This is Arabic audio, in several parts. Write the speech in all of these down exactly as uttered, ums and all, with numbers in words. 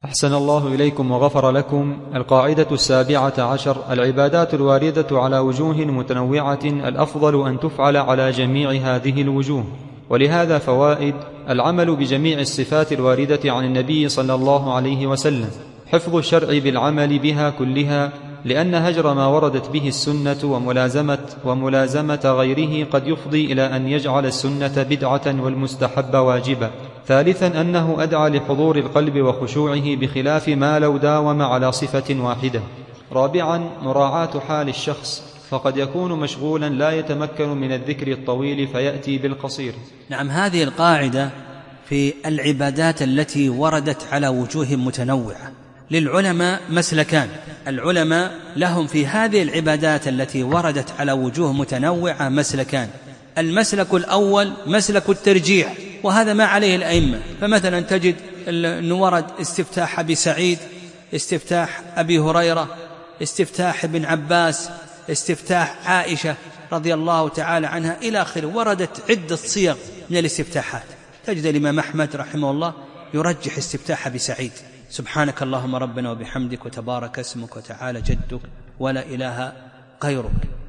أحسن الله إليكم وغفر لكم. القاعدة السابعة عشر: العبادات الواردة على وجوه متنوعة الأفضل أن تفعل على جميع هذه الوجوه، ولهذا فوائد: العمل بجميع الصفات الواردة عن النبي صلى الله عليه وسلم، حفظ الشرع بالعمل بها كلها، لأن هجر ما وردت به السنة وملازمة, وملازمة غيره قد يفضي إلى أن يجعل السنة بدعة والمستحب واجبا. ثالثا أنه أدعى لحضور القلب وخشوعه بخلاف ما لو داوم على صفة واحدة. رابعا مراعاة حال الشخص، فقد يكون مشغولا لا يتمكن من الذكر الطويل فيأتي بالقصير. نعم، هذه القاعدة في العبادات التي وردت على وجوه متنوعة للعلماء مسلكان. العلماء لهم في هذه العبادات التي وردت على وجوه متنوعة مسلكان. المسلك الأول مسلك الترجيح، وهذا ما عليه الأئمة. فمثلا تجد أن ورد استفتاح أبي سعيد، استفتاح أبي هريرة، استفتاح ابن عباس، استفتاح عائشة رضي الله تعالى عنها إلى آخره. وردت عدة صيغ من الاستفتاحات. تجد الإمام أحمد رحمه الله يرجح استفتاح أبي سعيد: سبحانك اللهم ربنا وبحمدك وتبارك اسمك وتعالى جدك ولا إله غيرك.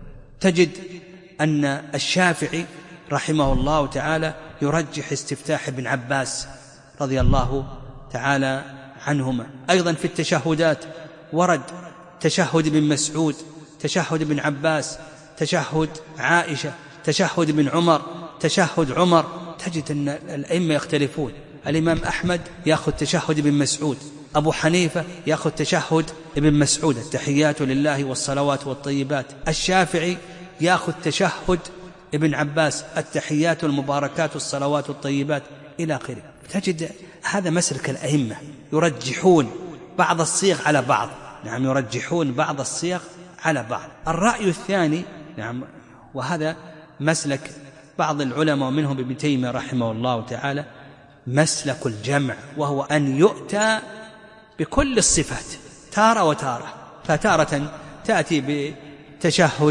تجد أن الشافعي رحمه الله تعالى يرجح استفتاح ابن عباس رضي الله تعالى عنهما. أيضا في التشهدات ورد تشهد ابن مسعود، تشهد ابن عباس، تشهد عائشة، تشهد ابن عمر، تشهد عمر. تجد أن الأئمة يختلفون. الإمام أحمد يأخذ تشهد ابن مسعود، أبو حنيفة يأخذ تشهد ابن مسعود التحيات لله والصلوات والطيبات، الشافعي يأخذ تشهد ابن عباس التحيات والمباركات والصلوات والطيبات إلى آخره. تجد هذا مسلك الأئمة، يرجحون بعض الصيغ على بعض. نعم، يرجحون بعض الصيغ على بعض. الرأي الثاني، نعم، وهذا مسلك بعض العلماء ومنهم ابن تيمية رحمه الله تعالى، مسلك الجمع، وهو أن يؤتى بكل الصفات تارة وتارة. فتارة تأتي بتشهد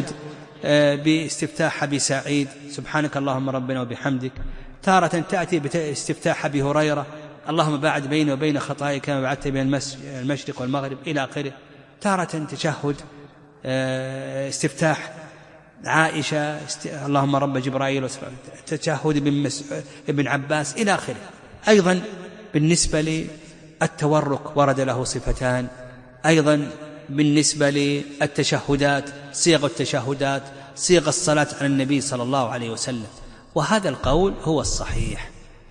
باستفتاح أبي سعيد سبحانك اللهم ربنا وبحمدك، تارة تأتي باستفتاح أبي هريرة اللهم باعد بيني وبين خطاياي كما بعدت بين المشرق والمغرب إلى آخره، تارة تشهد استفتاح عائشة اللهم رب جبرائيل، تشهد ابن, ابن عباس إلى آخره. أيضا بالنسبة للتورك ورد له صفتان. أيضا بالنسبة للتشهدات صيغ التشهدات صيغ الصلاة على النبي صلى الله عليه وسلم. وهذا القول هو الصحيح.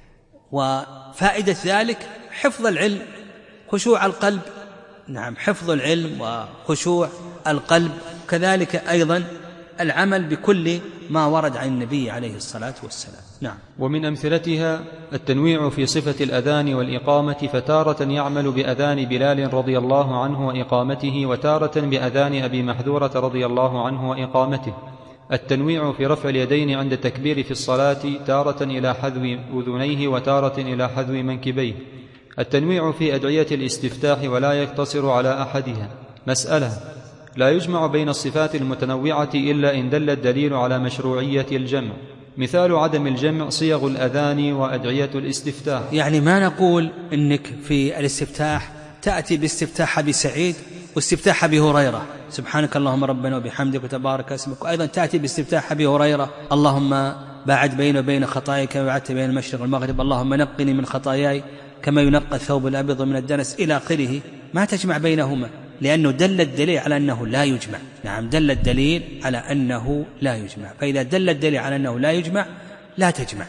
وفائدة ذلك حفظ العلم، خشوع القلب. نعم، حفظ العلم وخشوع القلب، كذلك أيضا العمل بكل ما ورد عن النبي عليه الصلاة والسلام. نعم. ومن أمثلتها التنويع في صفة الأذان والإقامة، فتارة يعمل بأذان بلال رضي الله عنه وإقامته، وتارة بأذان أبي محذورة رضي الله عنه وإقامته. التنويع في رفع اليدين عند التكبير في الصلاة، تارة إلى حذو أذنيه وتارة إلى حذو منكبيه. التنويع في أدعية الاستفتاح ولا يقتصر على أحدها. مسألة: لا يجمع بين الصفات المتنوعة إلا إن دل الدليل على مشروعية الجمع. مثال عدم الجمع صيغ الأذان وأدعية الاستفتاح. يعني ما نقول إنك في الاستفتاح تأتي باستفتاح أبي سعيد واستفتاح أبي هريرة سبحانك اللهم ربنا وبحمدك وتبارك اسمك، وأيضا تأتي باستفتاح أبي هريرة اللهم باعد بيني وبين خطاياي كما بعدت بين المشرق والمغرب، اللهم نقني من خطاياي كما ينقى الثوب الأبيض من الدنس إلى آخره. ما تجمع بينهما لأنه دل الدليل على أنه لا يجمع. نعم، دل الدليل على أنه لا يجمع. فإذا دل الدليل على أنه لا يجمع لا تجمع،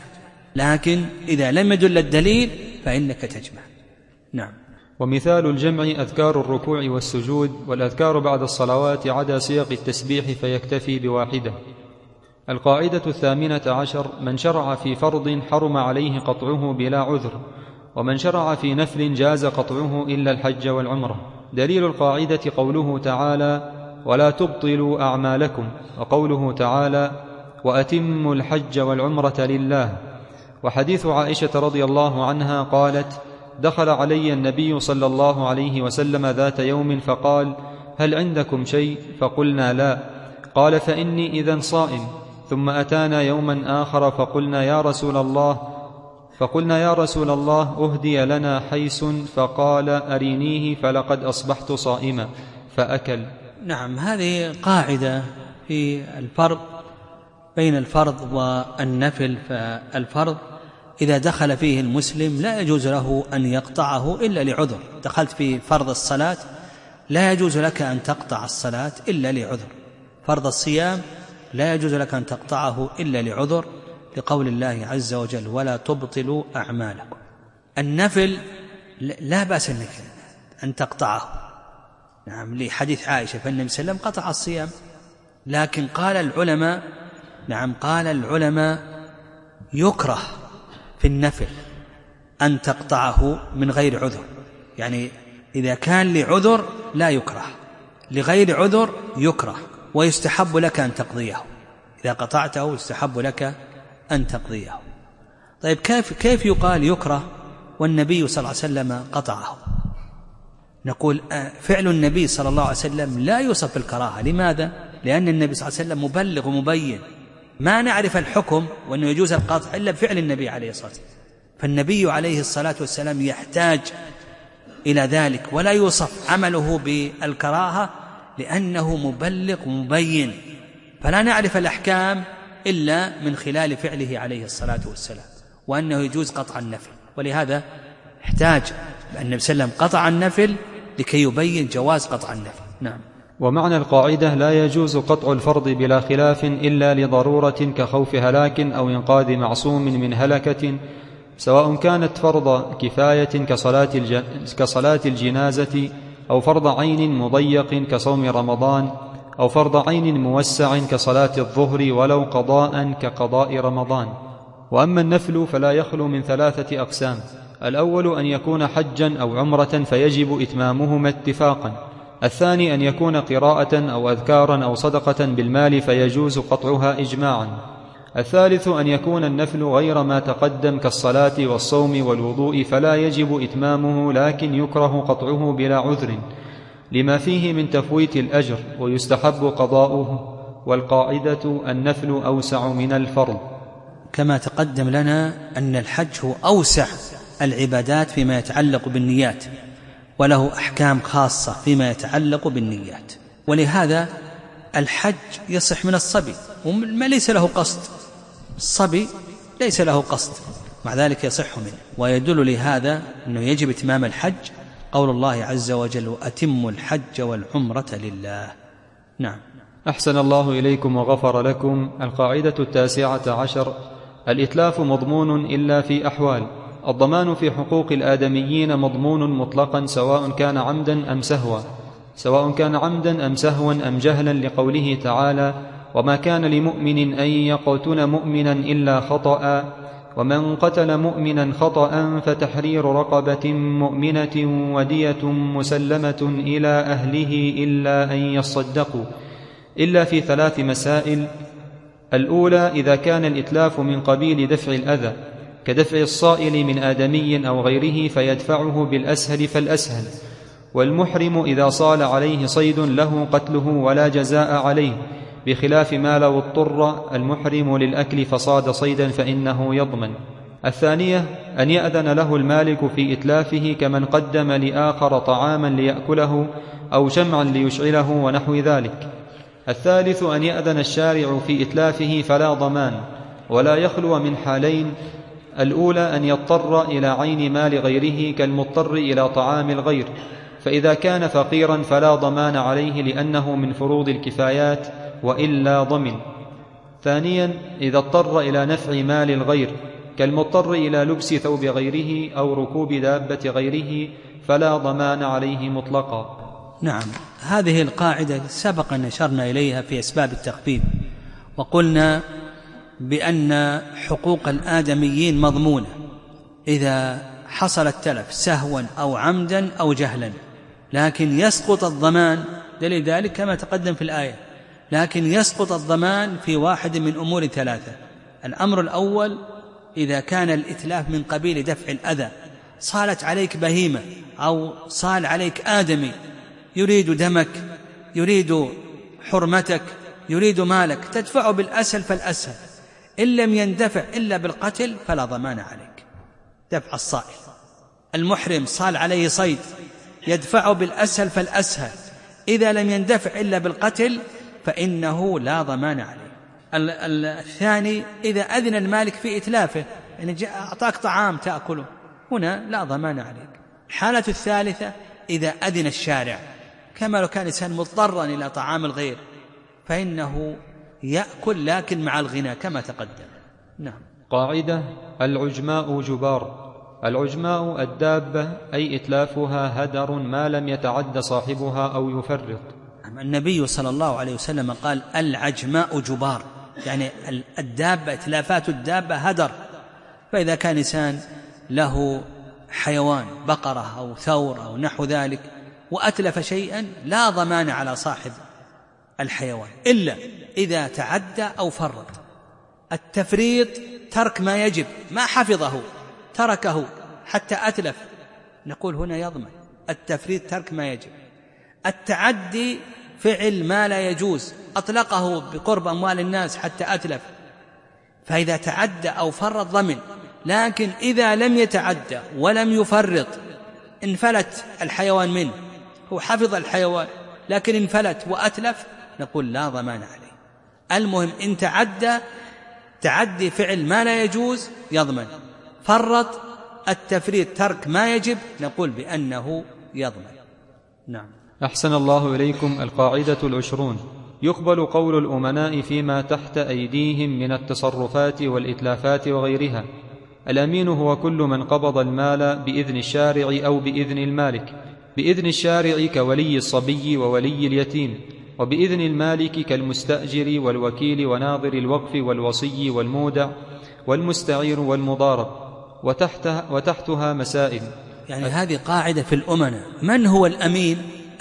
لكن إذا لم يدل الدليل فإنك تجمع. نعم. ومثال الجمع أذكار الركوع والسجود والأذكار بعد الصلوات عدا سياق التسبيح فيكتفي بواحدة. القاعدة الثامنة عشر: من شرع في فرض حرم عليه قطعه بلا عذر، ومن شرع في نفل جاز قطعه إلا الحج والعمرة. دليل القاعدة قوله تعالى: ولا تبطلوا أعمالكم، وقوله تعالى: وأتموا الحج والعمرة لله. وحديث عائشة رضي الله عنها قالت: دخل علي النبي صلى الله عليه وسلم ذات يوم فقال: هل عندكم شيء؟ فقلنا لا. قال: فإني إذن صائم. ثم أتانا يوما آخر فقلنا: يا رسول الله، فقلنا يا رسول الله أهدي لنا حيس، فقال أرينيه فلقد أصبحت صائما، فأكل. نعم، هذه قاعدة في الفرق بين الفرض والنفل. فالفرض إذا دخل فيه المسلم لا يجوز له أن يقطعه إلا لعذر. دخلت في فرض الصلاة لا يجوز لك أن تقطع الصلاة إلا لعذر. فرض الصيام لا يجوز لك أن تقطعه إلا لعذر، لقول الله عز وجل ولا تبطلوا أعمالكم. النفل لا بأس أنك أن تقطعه، نعم، لحديث عائشة فالنبي صلى الله عليه وسلم قطع الصيام. لكن قال العلماء نعم قال العلماء يكره في النفل أن تقطعه من غير عذر. يعني إذا كان لعذر لا يكره، لغير عذر يكره، ويستحب لك أن تقضيه. إذا قطعته يستحب لك أن تقضيه. طيب كيف, كيف يقال يكره والنبي صلى الله عليه وسلم قطعه؟ نقول فعل النبي صلى الله عليه وسلم لا يوصف بالكراهة. لماذا؟ لأن النبي صلى الله عليه وسلم مبلغ ومبين، ما نعرف الحكم وأنه يجوز القطع إلا بفعل النبي عليه الصلاة والسلام. فالنبي عليه الصلاة والسلام يحتاج إلى ذلك، ولا يوصف عمله بالكراهة لأنه مبلغ ومبين، فلا نعرف الأحكام إلا من خلال فعله عليه الصلاة والسلام، وأنه يجوز قطع النفل. ولهذا احتاج النبي صلى الله عليه وسلم قطع النفل لكي يبين جواز قطع النفل. نعم. ومعنى القاعدة لا يجوز قطع الفرض بلا خلاف إلا لضرورة كخوف هلاك أو إنقاذ معصوم من هلكة، سواء كانت فرض كفاية كصلاة, الج... كصلاة الجنازة، أو فرض عين مضيق كصوم رمضان، أو فرض عين موسع كصلاة الظهر ولو قضاء كقضاء رمضان. وأما النفل فلا يخلو من ثلاثة أقسام: الأول أن يكون حجا أو عمرة فيجب إتمامهما اتفاقا، الثاني أن يكون قراءة أو أذكارا أو صدقة بالمال فيجوز قطعها إجماعا، الثالث أن يكون النفل غير ما تقدم كالصلاة والصوم والوضوء فلا يجب إتمامه لكن يكره قطعه بلا عذر لما فيه من تفويت الأجر ويستحب قضاؤه. والقاعدة النفل أوسع من الفرض. كما تقدم لنا أن الحج هو أوسع العبادات فيما يتعلق بالنيات، وله أحكام خاصة فيما يتعلق بالنيات. ولهذا الحج يصح من الصبي وما ليس له قصد، الصبي ليس له قصد، مع ذلك يصح منه. ويدل لهذا أنه يجب إتمام الحج قول الله عز وجل وأتموا الحج والعمرة لله. نعم. أحسن الله إليكم وغفر لكم. القاعدة التاسعة عشر: الإتلاف مضمون إلا في أحوال. الضمان في حقوق الآدميين مضمون مطلقا سواء كان عمدا أم سهوا، سواء كان عمدا أم سهوا أم جهلا، لقوله تعالى وما كان لمؤمن أن يقتل مؤمنا إلا خطأ، ومن قتل مؤمنا خطأ فتحرير رقبة مؤمنة ودية مسلمة إلى أهله إلا أن يصدقوا، إلا في ثلاث مسائل: الأولى إذا كان الإتلاف من قبيل دفع الأذى كدفع الصائل من آدمي أو غيره فيدفعه بالأسهل فالأسهل، والمحرم إذا صال عليه صيد له قتله ولا جزاء عليه، بخلاف ما لو اضطر المحرم للأكل فصاد صيدا فإنه يضمن. الثانية أن يأذن له المالك في إتلافه كمن قدم لآخر طعاما ليأكله أو شمعا ليشعله ونحو ذلك. الثالث أن يأذن الشارع في إتلافه فلا ضمان، ولا يخلو من حالين: الأولى أن يضطر إلى عين مال غيره كالمضطر إلى طعام الغير، فإذا كان فقيرا فلا ضمان عليه لأنه من فروض الكفايات وإلا ضمن. ثانيا إذا اضطر إلى نفع مال الغير كالمضطر إلى لبس ثوب غيره أو ركوب دابة غيره فلا ضمان عليه مطلقا. نعم، هذه القاعدة سبق أن أشرنا إليها في أسباب التخفيف، وقلنا بأن حقوق الآدميين مضمونة إذا حصل التلف سهوا أو عمدا أو جهلا، لكن يسقط الضمان، دليل ذلك كما تقدم في الآية، لكن يسقط الضمان في واحد من أمور ثلاثة: الأمر الأول إذا كان الإتلاف من قبيل دفع الأذى، صالت عليك بهيمة أو صال عليك آدمي يريد دمك، يريد حرمتك، يريد مالك، تدفعه بالأسهل فالأسهل، إن لم يندفع إلا بالقتل فلا ضمان عليك. دفع الصائل. المحرم صال عليه صيد يدفعه بالأسهل فالأسهل، إذا لم يندفع إلا بالقتل فإنه لا ضمان عليه. الثاني إذا أذن المالك في إتلافه، يعني أعطاك طعام تأكله، هنا لا ضمان عليك. الحالة الثالثة إذا أذن الشارع، كما لو كان إنسان مضطرا إلى طعام الغير، فإنه يأكل لكن مع الغنى كما تقدم. نعم. قاعدة: العجماء جبار. العجماء الدابة أي إتلافها هدر ما لم يتعد صاحبها أو يفرط. النبي صلى الله عليه وسلم قال: العجماء جبار، يعني الدابة إتلافات الدابة هدر. فإذا كان إنسان له حيوان بقرة أو ثور أو نحو ذلك وأتلف شيئا لا ضمان على صاحب الحيوان إلا إذا تعدى أو فرط. التفريط ترك ما يجب، ما حفظه تركه حتى أتلف، نقول هنا يضمن. التفريط ترك ما يجب. التعدي فعل ما لا يجوز، أطلقه بقرب أموال الناس حتى أتلف، فإذا تعدى أو فرط ضمن. لكن إذا لم يتعدى ولم يفرط، انفلت الحيوان منه، هو حفظ الحيوان لكن انفلت وأتلف، نقول لا ضمان عليه. المهم إن تعدى تعدي فعل ما لا يجوز يضمن، فرط التفريط ترك ما يجب، نقول بأنه يضمن. نعم. أحسن الله إليكم. القاعدة العشرون: يقبل قول الأمناء فيما تحت أيديهم من التصرفات والإتلافات وغيرها. الأمين هو كل من قبض المال بإذن الشارع أو بإذن المالك. بإذن الشارع كولي الصبي وولي اليتيم، وبإذن المالك كالمستأجر والوكيل وناظر الوقف والوصي والمودع والمستعير والمضارب. وتحتها, وتحتها مسائل. يعني هذه قاعدة في الأمناء. من هو الأمين؟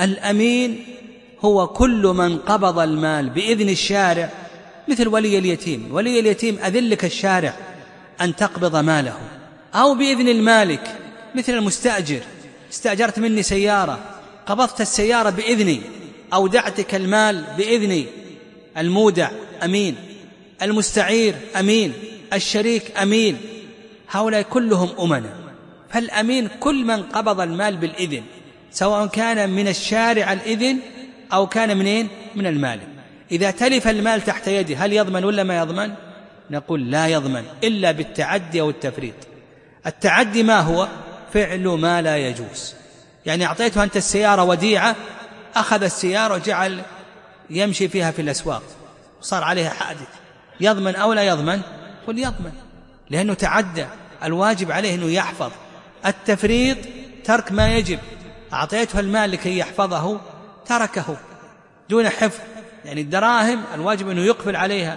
الأمين هو كل من قبض المال بإذن الشارع، مثل ولي اليتيم. ولي اليتيم أذن لك الشارع أن تقبض ماله، أو بإذن المالك مثل المستأجر، استأجرت مني سيارة قبضت السيارة بإذني، أودعتك المال بإذني. المودع أمين، المستعير أمين، الشريك أمين، هؤلاء كلهم أمنا. فالأمين كل من قبض المال بالإذن، سواء كان من الشارع الإذن أو كان منين؟ من المالك. إذا تلف المال تحت يده هل يضمن ولا ما يضمن؟ نقول لا يضمن إلا بالتعدي أو التفريط. التعدي ما هو؟ فعل ما لا يجوز، يعني أعطيته أنت السيارة وديعة، أخذ السيارة وجعل يمشي فيها في الأسواق وصار عليها حادث، يضمن أو لا يضمن؟ قل يضمن، لأنه تعدى. الواجب عليه أنه يحفظ. التفريط ترك ما يجب، أعطيته المال لكي يحفظه تركه دون حفظ، يعني الدراهم الواجب أنه يقفل عليها،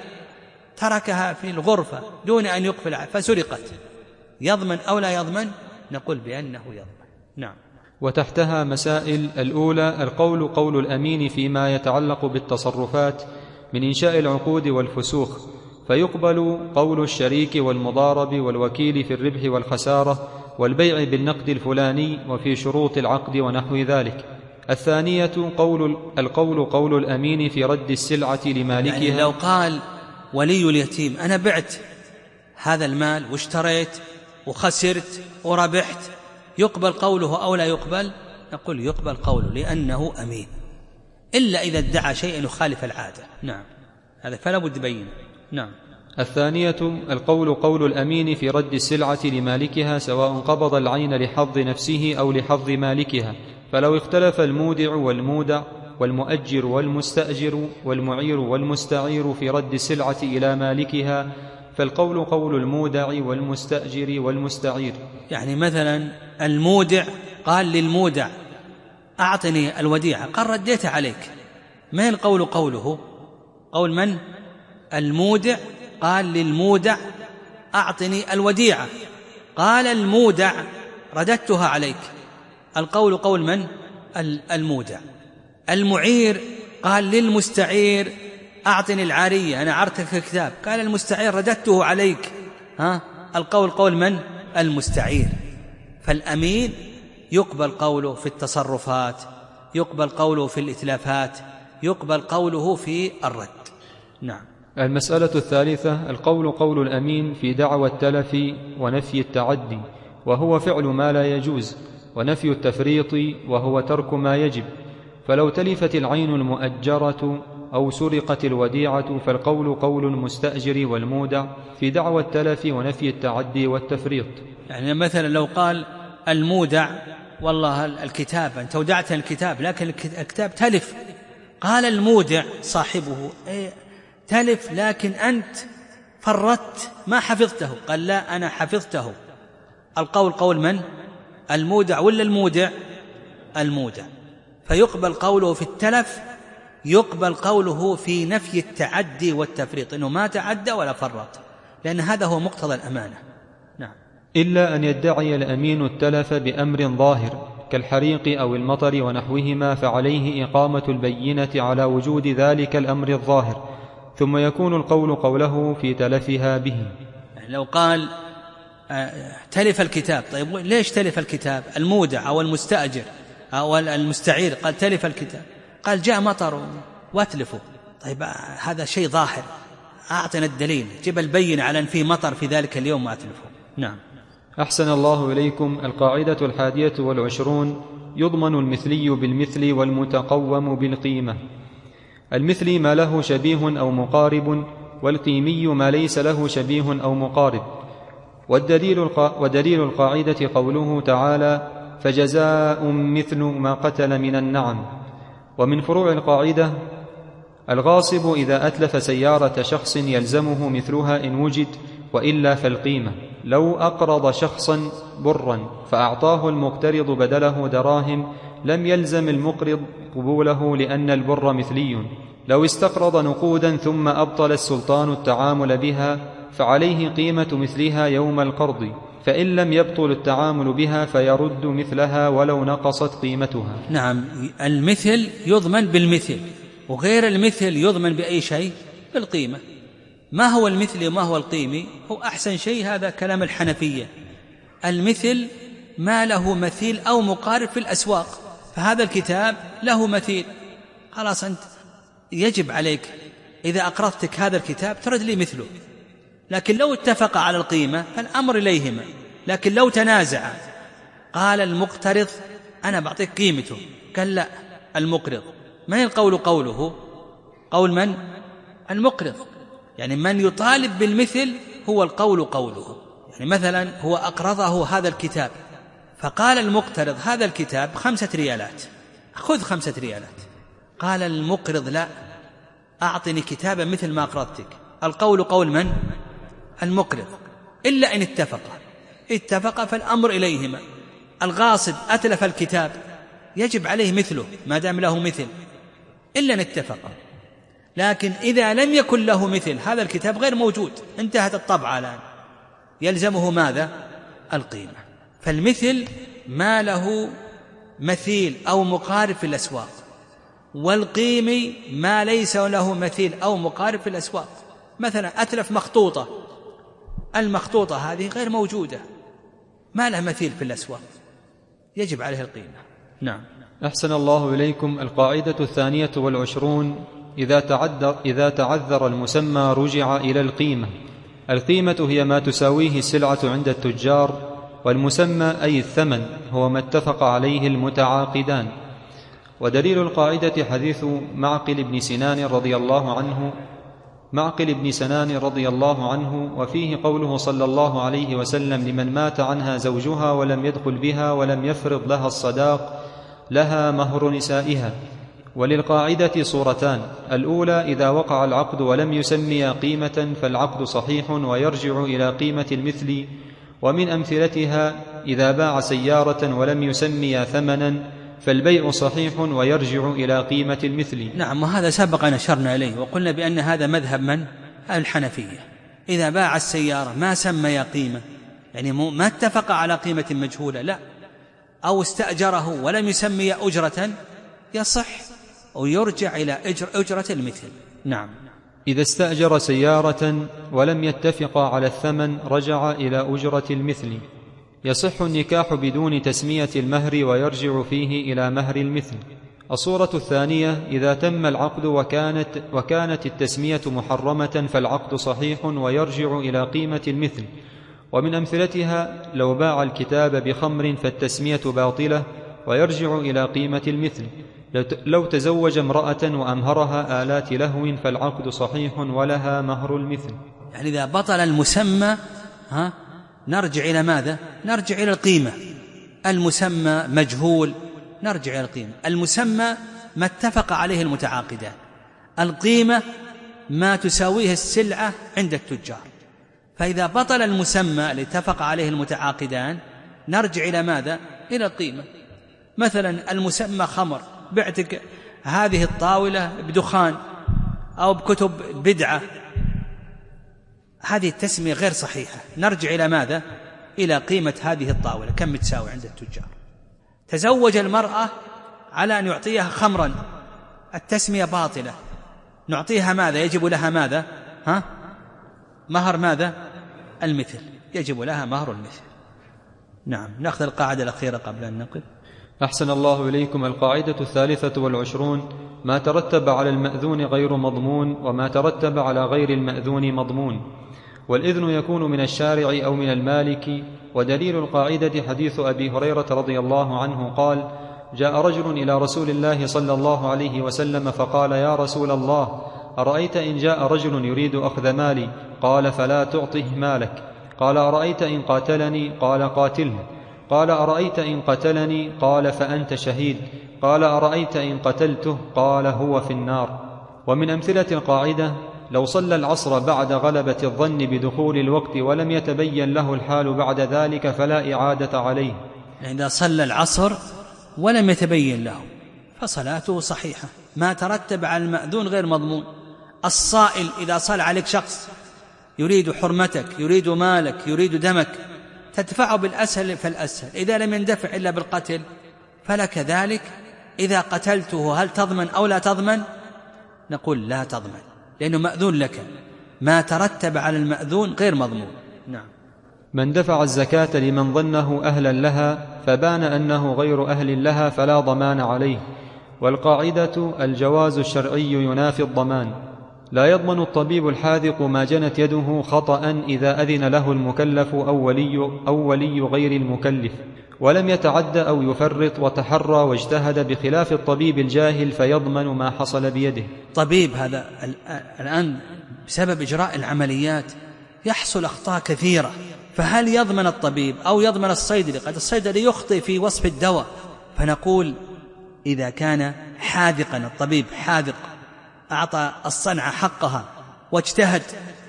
تركها في الغرفة دون أن يقفل عليها فسرقت، يضمن أو لا يضمن؟ نقول بأنه يضمن. نعم. وتحتها مسائل. الأولى: القول قول الأمين فيما يتعلق بالتصرفات من إنشاء العقود والفسوخ، فيقبل قول الشريك والمضارب والوكيل في الربح والخسارة والبيع بالنقد الفلاني وفي شروط العقد ونحو ذلك. الثانية: قول القول قول الأمين في رد السلعة لمالكها. يعني لو قال ولي اليتيم أنا بعت هذا المال واشتريت وخسرت وربحت، يقبل قوله أو لا يقبل؟ نقول يقبل قوله لأنه أمين، إلا إذا ادعى شيئا يخالف العادة. نعم، هذا فلا بد بينه. نعم. الثانية: القول قول الأمين في رد السلعة لمالكها، سواء قبض العين لحظ نفسه أو لحظ مالكها. فلو اختلف المودع والمودع والمؤجر والمستأجر والمعير والمستعير في رد السلعة إلى مالكها، فالقول قول المودع والمستأجر والمستعير. يعني مثلا المودع قال للمودع أعطني الوديعة، قال رديتها عليك، ما القول قوله؟ قول من؟ المودع قال للمودع أعطني الوديعة، قال المودع رددتها عليك، القول قول من؟ المودع. المعير قال للمستعير أعطني العارية، أنا عرتك الكتاب، قال المستعير رددته عليك، ها؟ القول قول من؟ المستعير. فالأمين يقبل قوله في التصرفات، يقبل قوله في الإتلافات، يقبل قوله في الرد. نعم. المسألة الثالثة: القول قول الأمين في دعوى التلف ونفي التعدي وهو فعل ما لا يجوز، ونفي التفريط وهو ترك ما يجب. فلو تلفت العين المؤجرة أو سرقت الوديعة فالقول قول المستأجر والمودع في دعوى التلف ونفي التعدي والتفريط. يعني مثلا لو قال المودع والله الكتاب أنت ودعت الكتاب لكن الكتاب تلف، قال المودع صاحبه إيه تلف لكن أنت فرطت ما حفظته، قال لا أنا حفظته. القول قول من؟ المودع ولا المودع؟ المودع. فيقبل قوله في التلف، يقبل قوله في نفي التعدي والتفريط، إنه ما تعدى ولا فرط، لأن هذا هو مقتضى الأمانة. نعم. إلا أن يدعي الأمين التلف بأمر ظاهر كالحريق أو المطر ونحوهما، فعليه إقامة البينة على وجود ذلك الأمر الظاهر، ثم يكون القول قوله في تلفها به. لو قال تلف الكتاب، طيب ليش تلف الكتاب؟ المودع أو المستأجر أو المستعير قال تلف الكتاب، قال جاء مطر واتلفه. طيب هذا شيء ظاهر، أعطنا الدليل، جب البين على أن في مطر في ذلك اليوم ما أتلفه. نعم. أحسن الله إليكم. القاعدة الحادية والعشرون: يضمن المثلي بالمثل والمتقوم بالقيمة. المثلي ما له شبيه أو مقارب، والقيمي ما ليس له شبيه أو مقارب. والدليل القا... ودليل القاعدة قوله تعالى: فجزاء مثل ما قتل من النعم. ومن فروع القاعدة: الغاصب إذا أتلف سيارة شخص يلزمه مثلها إن وجد، وإلا فالقيمة. لو أقرض شخصا برا فأعطاه المقترض بدله دراهم لم يلزم المقرض قبوله لأن البر مثلي. لو استقرض نقودا ثم أبطل السلطان التعامل بها فعليه قيمة مثلها يوم القرض، فإن لم يبطل التعامل بها فيرد مثلها ولو نقصت قيمتها. نعم. المثل يضمن بالمثل، وغير المثل يضمن بأي شيء؟ بالقيمة. ما هو المثل وما هو القيمي؟ هو أحسن شيء هذا كلام الحنفية. المثل ما له مثيل أو مقارب في الأسواق، فهذا الكتاب له مثيل، خلاص أنت يجب عليك إذا أقرضتك هذا الكتاب ترد لي مثله. لكن لو اتفق على القيمة فالأمر إليهما. لكن لو تنازع، قال المقترض أنا بعطيك قيمته، قال لا المقرض، من القول قوله؟ قول من؟ المقرض. يعني من يطالب بالمثل هو القول قوله. يعني مثلا هو أقرضه هذا الكتاب، فقال المقترض هذا الكتاب خمسة ريالات، خذ خمسة ريالات. قال المقرض لا، أعطني كتابا مثل ما أقرضتك. القول قول من؟ المقرض، إلا إن اتفق. اتفق فالأمر إليهما. الغاصب أتلف الكتاب يجب عليه مثله ما دام له مثل، إلا إن اتفق. لكن إذا لم يكن له مثل، هذا الكتاب غير موجود، انتهت الطبعة الآن، يلزمه ماذا؟ القيمة. فالمثل ما له مثيل أو مقارب في الأسواق، والقيمي ما ليس له مثيل أو مقارب في الأسواق. مثلا أتلف مخطوطة، المخطوطة هذه غير موجودة، ما لها مثيل في الأسواق، يجب عليه القيمة. نعم. أحسن الله إليكم. القاعدة الثانية والعشرون: إذا تعذر, إذا تعذر المسمى رجع إلى القيمة. القيمة هي ما تساويه السلعة عند التجار، والمسمى أي الثمن هو ما اتفق عليه المتعاقدان. ودليل القاعدة حديث معقل بن سنان رضي الله عنه معقل بن سنان رضي الله عنه وفيه قوله صلى الله عليه وسلم: لمن مات عنها زوجها ولم يدخل بها ولم يفرض لها الصداق لها مهر نسائها. وللقاعدة صورتان: الأولى إذا وقع العقد ولم يسمي قيمة فالعقد صحيح ويرجع إلى قيمة المثل. ومن أمثلتها إذا باع سيارة ولم يسمي ثمنا فالبيع صحيح ويرجع إلى قيمة المثل. نعم. وهذا سبق أن أشرنا إليه وقلنا بأن هذا مذهب من؟ الحنفية. إذا باع السيارة ما سمي قيمة، يعني ما اتفق على قيمة مجهولة، لا، أو استأجره ولم يسمي أجرة، يصح ويرجع إلى أجر أجرة المثل. نعم. إذا استأجر سيارة ولم يتفق على الثمن رجع إلى أجرة المثل. يصح النكاح بدون تسمية المهر ويرجع فيه إلى مهر المثل. الصورة الثانية: إذا تم العقد وكانت, وكانت التسمية محرمة فالعقد صحيح ويرجع إلى قيمة المثل. ومن أمثلتها لو باع الكتاب بخمر فالتسمية باطلة ويرجع إلى قيمة المثل. لو تزوج امرأة وأمهرها آلات لهو فالعقد صحيح ولها مهر المثل. يعني إذا بطل المسمى ها نرجع إلى ماذا؟ نرجع إلى القيمة. المسمى مجهول نرجع إلى القيمة. المسمى ما اتفق عليه المتعاقدان. القيمة ما تساويه السلعة عند التجار. فإذا بطل المسمى اللي اتفق عليه المتعاقدان نرجع إلى ماذا؟ إلى القيمة. مثلا المسمى خمر، بعتك هذه الطاولة بدخان أو بكتب بدعة، هذه التسمية غير صحيحة. نرجع إلى ماذا؟ إلى قيمة هذه الطاولة كم تساوي عند التجار. تزوج المرأة على أن يعطيها خمرا، التسمية باطلة، نعطيها ماذا؟ يجب لها ماذا؟ ها؟ مهر ماذا؟ المثل، يجب لها مهر المثل. نعم. نأخذ القاعدة الأخيرة قبل أن نقف. أحسن الله إليكم. القاعدة الثالثة والعشرون: ما ترتب على المأذون غير مضمون، وما ترتب على غير المأذون مضمون. والإذن يكون من الشارع أو من المالك. ودليل القاعدة حديث أبي هريرة رضي الله عنه قال: جاء رجل إلى رسول الله صلى الله عليه وسلم فقال: يا رسول الله، أرأيت إن جاء رجل يريد أخذ مالي؟ قال: فلا تعطه مالك. قال: أرأيت إن قاتلني؟ قال: قاتله. قال: أرأيت إن قتلني؟ قال: فأنت شهيد. قال: أرأيت إن قتلته؟ قال: هو في النار. ومن أمثلة القاعدة: لو صلى العصر بعد غلبة الظن بدخول الوقت ولم يتبين له الحال بعد ذلك فلا إعادة عليه. إذا صلى العصر ولم يتبين له فصلاته صحيحة. ما ترتب على المأذون غير مضمون. الصائل إذا صلى عليك شخص يريد حرمتك، يريد مالك، يريد دمك، تدفعه بالأسهل فالأسهل. إذا لم يندفع إلا بالقتل فلك ذلك. إذا قتلته هل تضمن أو لا تضمن؟ نقول لا تضمن، لأنه مأذون لك. ما ترتب على المأذون غير مضمون. نعم. من دفع الزكاة لمن ظنه أهلا لها فبان أنه غير أهل لها فلا ضمان عليه. والقاعدة: الجواز الشرعي ينافي الضمان. لا يضمن الطبيب الحاذق ما جنت يده خطأ إذا أذن له المكلف أو ولي, أو ولي غير المكلف ولم يتعد أو يفرط وتحرى واجتهد، بخلاف الطبيب الجاهل فيضمن ما حصل بيده. طبيب هذا الآن بسبب إجراء العمليات يحصل أخطاء كثيرة، فهل يضمن الطبيب أو يضمن الصيدلي؟ قد الصيدلي يخطئ في وصف الدواء. فنقول إذا كان حاذقا، الطبيب حاذق أعطى الصنعة حقها واجتهد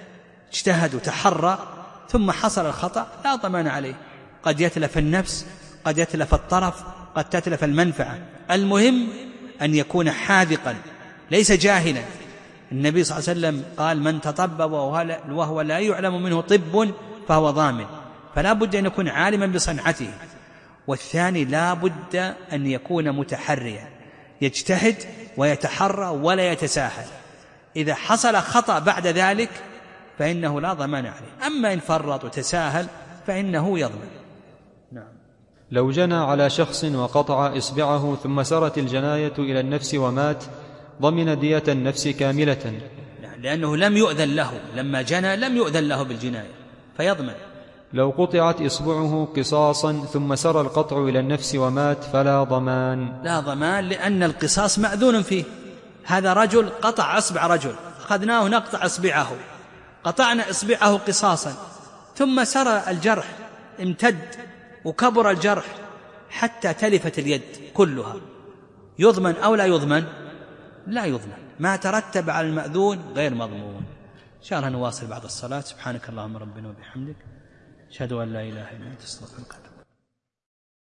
اجتهد وتحرى ثم حصل الخطأ لا ضمان عليه. قد يتلف النفس، قد يتلف الطرف، قد تتلف المنفعة. المهم أن يكون حاذقا ليس جاهلا. النبي صلى الله عليه وسلم قال: من تطبب وهو لا يعلم منه طب فهو ضامن. فلا بد أن يكون عالما بصنعته. والثاني لا بد أن يكون متحريا، يجتهد ويتحرى ولا يتساهل. إذا حصل خطأ بعد ذلك فإنه لا ضمان عليه. أما إن فرط وتساهل فإنه يضمن. نعم. لو جنى على شخص وقطع إصبعه ثم سرت الجناية إلى النفس ومات ضمن دية النفس كاملة، لأنه لم يؤذن له، لما جنى لم يؤذن له بالجناية فيضمن. لو قطعت إصبعه قصاصا ثم سر القطع إلى النفس ومات فلا ضمان. لا ضمان، لأن القصاص مأذون فيه. هذا رجل قطع إصبع رجل، أخذناه نقطع إصبعه، قطعنا إصبعه قصاصا، ثم سر الجرح، امتد وكبر الجرح حتى تلفت اليد كلها، يضمن أو لا يضمن؟ لا يضمن. ما ترتب على المأذون غير مضمون. إن شاء الله نواصل بعد الصلاة. سبحانك اللهم ربنا وبحمدك، أشهد أن لا إله إلا أنت، أستغفرك.